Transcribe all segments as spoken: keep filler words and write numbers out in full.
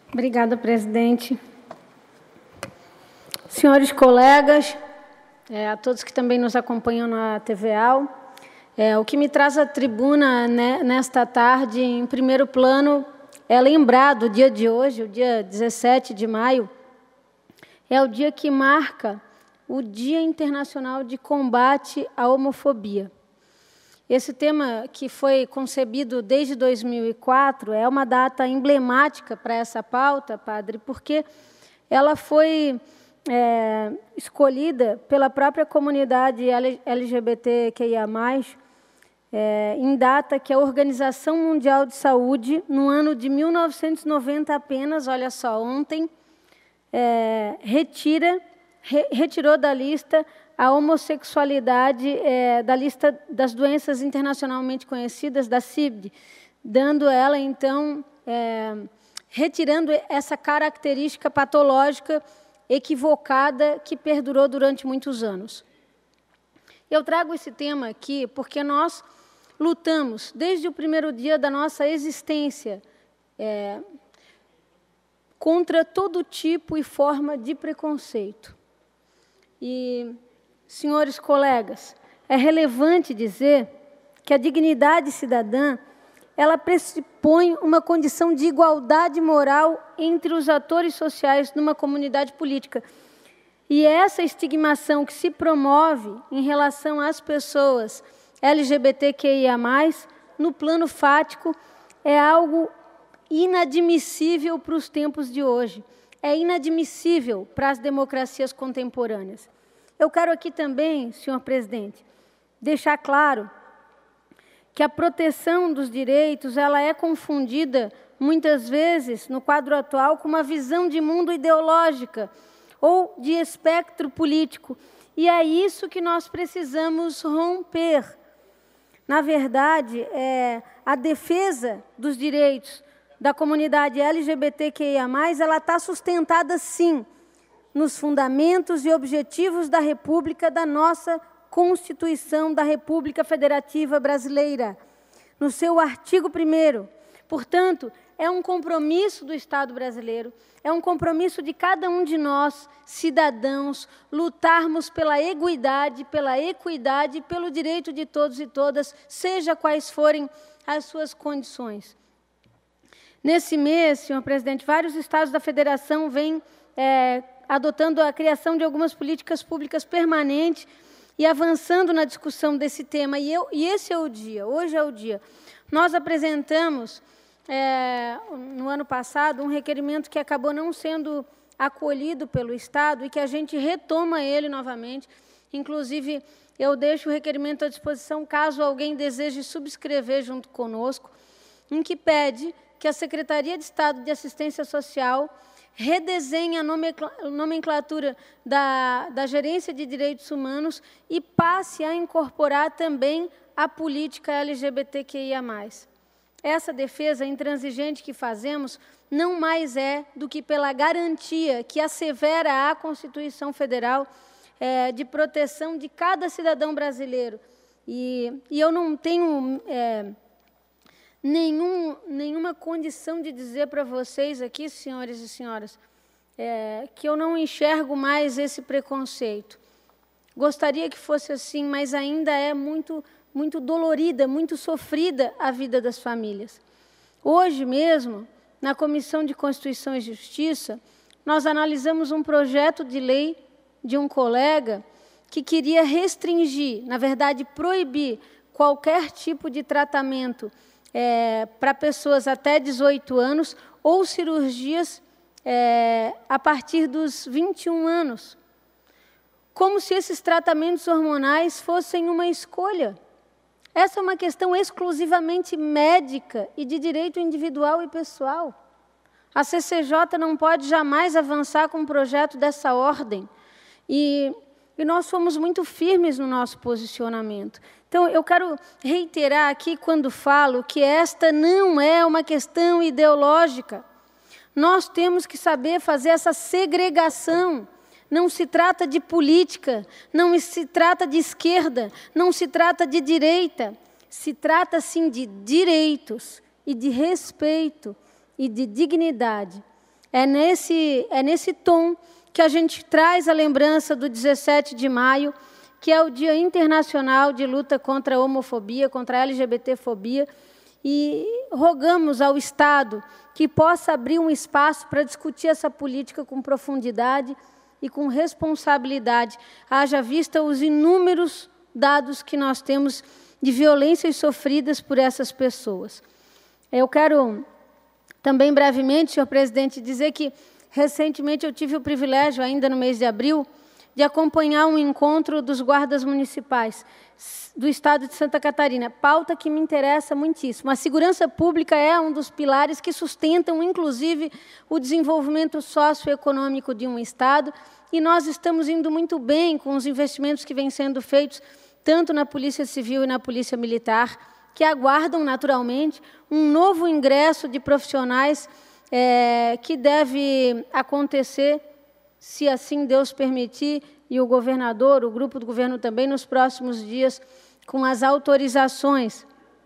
Obrigada, presidente. Senhores colegas, é, a todos que também nos acompanham na T V A U, é, o que me traz à tribuna, né, nesta tarde, em primeiro plano, é lembrar do dia de hoje, o dia dezessete de maio, é o dia que marca o Dia Internacional de Combate à Homofobia. Esse tema, que foi concebido desde dois mil e quatro, é uma data emblemática para essa pauta, padre, porque ela foi é, escolhida pela própria comunidade L G B T Q I A mais, é, em data que a Organização Mundial de Saúde, no ano de mil novecentos e noventa apenas, olha só, ontem, é, retira, re, retirou da lista a homossexualidade é, da lista das doenças internacionalmente conhecidas, da C I B D, dando ela, então, é, retirando essa característica patológica equivocada que perdurou durante muitos anos. Eu trago esse tema aqui porque nós lutamos, desde o primeiro dia da nossa existência, é, contra todo tipo e forma de preconceito. E, senhores colegas, é relevante dizer que a dignidade cidadã, ela pressupõe uma condição de igualdade moral entre os atores sociais numa comunidade política. E essa estigmação que se promove em relação às pessoas L G B T Q I A mais, no plano fático, é algo inadmissível para os tempos de hoje. É inadmissível para as democracias contemporâneas. Eu quero aqui também, senhor presidente, deixar claro que a proteção dos direitos ela é confundida, muitas vezes, no quadro atual, com uma visão de mundo ideológica ou de espectro político. E é isso que nós precisamos romper. Na verdade, é, a defesa dos direitos da comunidade L G B T Q I A mais, ela está sustentada, sim, nos fundamentos e objetivos da República, da nossa Constituição da República Federativa Brasileira, no seu artigo primeiro. Portanto, é um compromisso do Estado brasileiro, é um compromisso de cada um de nós, cidadãos, lutarmos pela equidade, pela equidade e pelo direito de todos e todas, seja quais forem as suas condições. Nesse mês, senhor presidente, vários estados da federação vêm é, adotando a criação de algumas políticas públicas permanentes e avançando na discussão desse tema. E, eu, e esse é o dia, hoje é o dia. Nós apresentamos, é, no ano passado, um requerimento que acabou não sendo acolhido pelo Estado e que a gente retoma ele novamente. Inclusive, eu deixo o requerimento à disposição, caso alguém deseje subscrever junto conosco, em que pede que a Secretaria de Estado de Assistência Social redesenhe a nomenclatura da, da Gerência de Direitos Humanos e passe a incorporar também a política L G B T Q I A mais. Essa defesa intransigente que fazemos não mais é do que pela garantia que assevera a Constituição Federal é, de proteção de cada cidadão brasileiro. E, e eu não tenho é, nenhum, nenhuma condição de dizer para vocês aqui, senhores e senhoras, é, que eu não enxergo mais esse preconceito. Gostaria que fosse assim, mas ainda é muito, muito dolorida, muito sofrida a vida das famílias. Hoje mesmo, na Comissão de Constituição e Justiça, nós analisamos um projeto de lei de um colega que queria restringir, na verdade, proibir qualquer tipo de tratamento é, para pessoas até dezoito anos ou cirurgias é, a partir dos vinte e um anos. Como se esses tratamentos hormonais fossem uma escolha. Essa é uma questão exclusivamente médica e de direito individual e pessoal. A C C J não pode jamais avançar com um projeto dessa ordem. E, e nós fomos muito firmes no nosso posicionamento. Então, eu quero reiterar aqui, quando falo, que esta não é uma questão ideológica. Nós temos que saber fazer essa segregação. Não se trata de política, não se trata de esquerda, não se trata de direita. Se trata, sim, de direitos e de respeito e de dignidade. É nesse, é nesse tom que a gente traz a lembrança do dezessete de maio, que é o Dia Internacional de Luta contra a Homofobia, contra a L G B T fobia, e rogamos ao Estado que possa abrir um espaço para discutir essa política com profundidade e com responsabilidade, haja vista os inúmeros dados que nós temos de violências sofridas por essas pessoas. Eu quero também brevemente, senhor presidente, dizer que recentemente eu tive o privilégio, ainda no mês de abril, de acompanhar um encontro dos guardas municipais do Estado de Santa Catarina, pauta que me interessa muitíssimo. A segurança pública é um dos pilares que sustentam, inclusive, o desenvolvimento socioeconômico de um Estado, e nós estamos indo muito bem com os investimentos que vêm sendo feitos, tanto na Polícia Civil e na Polícia Militar, que aguardam, naturalmente, um novo ingresso de profissionais é, que deve acontecer, se assim Deus permitir, e o governador, o grupo do governo também, nos próximos dias, com as autorizações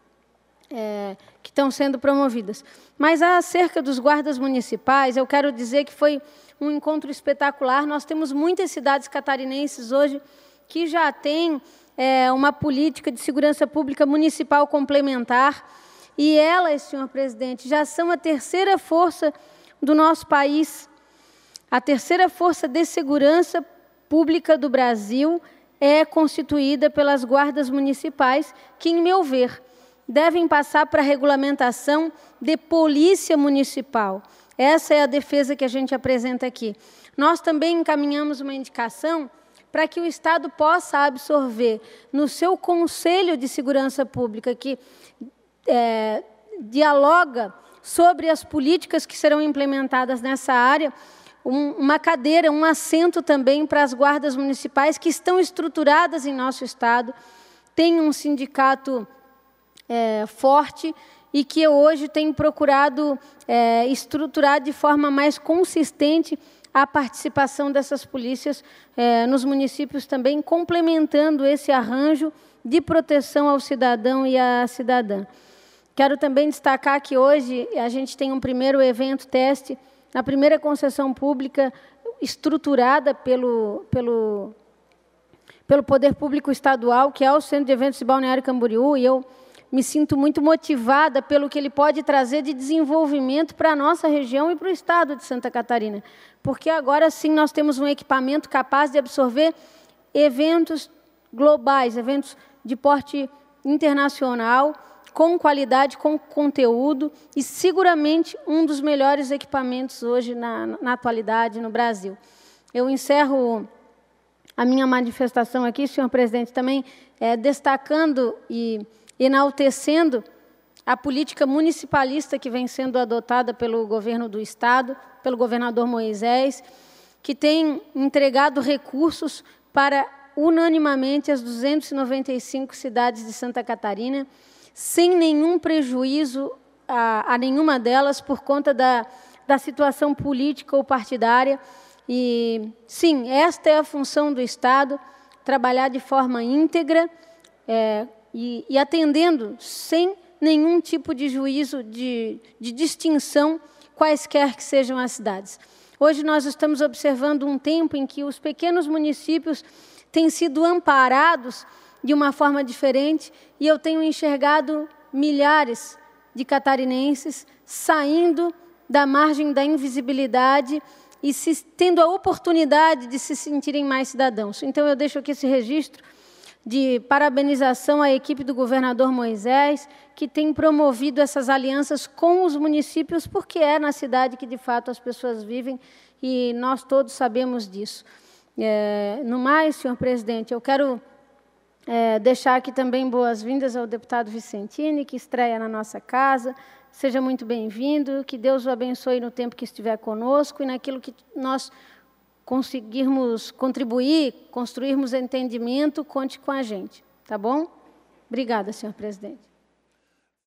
é, que estão sendo promovidas. Mas, acerca dos guardas municipais, eu quero dizer que foi um encontro espetacular. Nós temos muitas cidades catarinenses hoje que já têm é, uma política de segurança pública municipal complementar, e elas, senhor presidente, já são a terceira força do nosso país, a terceira força de segurança pública do Brasil é constituída pelas guardas municipais, que, em meu ver, devem passar para a regulamentação de polícia municipal. Essa é a defesa que a gente apresenta aqui. Nós também encaminhamos uma indicação para que o Estado possa absorver no seu Conselho de Segurança Pública, que é, dialoga sobre as políticas que serão implementadas nessa área, um, uma cadeira, um assento também para as guardas municipais que estão estruturadas em nosso Estado, tem um sindicato é, forte e que hoje tem procurado é, estruturar de forma mais consistente a participação dessas polícias é, nos municípios também, complementando esse arranjo de proteção ao cidadão e à cidadã. Quero também destacar que hoje a gente tem um primeiro evento teste, na primeira concessão pública estruturada pelo, pelo, pelo Poder Público Estadual, que é o Centro de Eventos de Balneário Camboriú, e eu me sinto muito motivada pelo que ele pode trazer de desenvolvimento para a nossa região e para o Estado de Santa Catarina, porque agora sim nós temos um equipamento capaz de absorver eventos globais, eventos de porte internacional, com qualidade, com conteúdo, e seguramente um dos melhores equipamentos hoje na, na atualidade no Brasil. Eu encerro a minha manifestação aqui, senhor presidente, também é, destacando e enaltecendo a política municipalista que vem sendo adotada pelo governo do Estado, pelo governador Moisés, que tem entregado recursos para, unanimamente, as duzentas e noventa e cinco cidades de Santa Catarina, sem nenhum prejuízo a, a nenhuma delas por conta da, da situação política ou partidária. E, sim, esta é a função do Estado, trabalhar de forma íntegra é, e, e atendendo sem nenhum tipo de juízo, de, de distinção, quaisquer que sejam as cidades. Hoje nós estamos observando um tempo em que os pequenos municípios têm sido amparados de uma forma diferente, e eu tenho enxergado milhares de catarinenses saindo da margem da invisibilidade e se, tendo a oportunidade de se sentirem mais cidadãos. Então, eu deixo aqui esse registro de parabenização à equipe do governador Moisés, que tem promovido essas alianças com os municípios, porque é na cidade que, de fato, as pessoas vivem, e nós todos sabemos disso. É, no mais, senhor presidente, eu quero É, deixar aqui também boas-vindas ao deputado Vicentini, que estreia na nossa casa. Seja muito bem-vindo, que Deus o abençoe no tempo que estiver conosco e naquilo que nós conseguirmos contribuir, construirmos entendimento, conte com a gente. Tá bom? Obrigada, senhor presidente.